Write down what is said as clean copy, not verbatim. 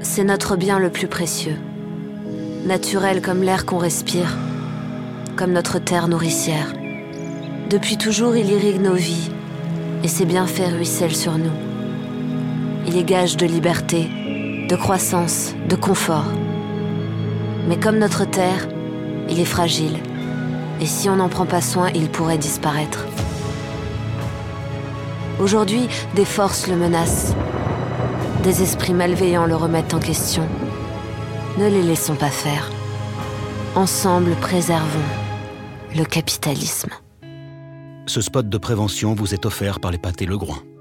C'est notre bien le plus précieux. Naturel comme l'air qu'on respire, comme notre terre nourricière. Depuis toujours, il irrigue nos vies, et ses bienfaits ruissellent sur nous. Il est gage de liberté, de croissance, de confort. Mais comme notre terre, il est fragile, et si on n'en prend pas soin, il pourrait disparaître. Aujourd'hui, des forces le menacent. Des esprits malveillants le remettent en question. Ne les laissons pas faire. Ensemble, préservons le capitalisme. Ce spot de prévention vous est offert par les pâtés Legroin.